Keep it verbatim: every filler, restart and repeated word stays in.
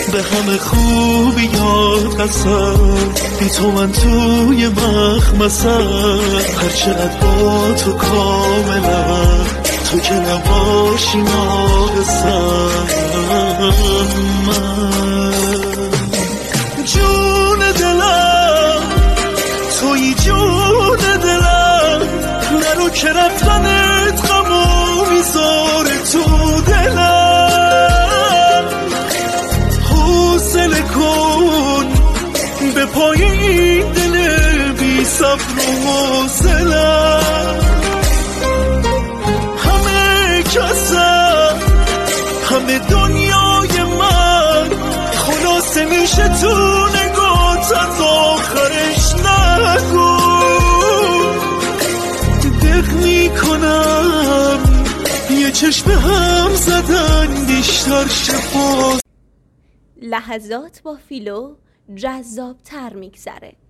به همه خوبیات قسم، بی تو من توی مخمسم، هرچقدر با تو کاملم، تو که نباشی ناقصم. من جون دلم توی جون دلم، نرو که رفتنت غمو میذاره تو دلم. حوصله کن به پای این دل بی صبر و حوصله‌ام. همه کسم همه دنیای من خلاصه میشه تو نگات، از آخرش نگو. دق میکنم یه چشم هم زدن بیشتر شفاست. لحظات با فیلو جذاب تر میگذره.